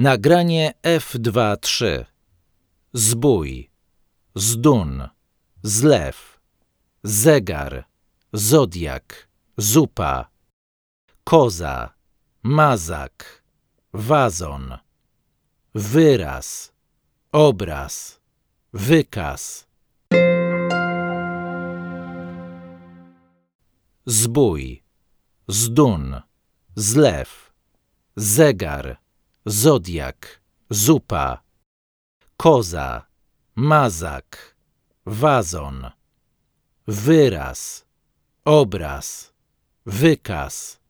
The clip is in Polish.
Nagranie F2.3. Zbój, zdun, zlew, zegar, zodiak, zupa, koza, mazak, wazon, wyraz, obraz, wykaz. Zbój, zdun, zlew, zegar, zodiak, zupa, koza, mazak, wazon, wyraz, obraz, wykaz.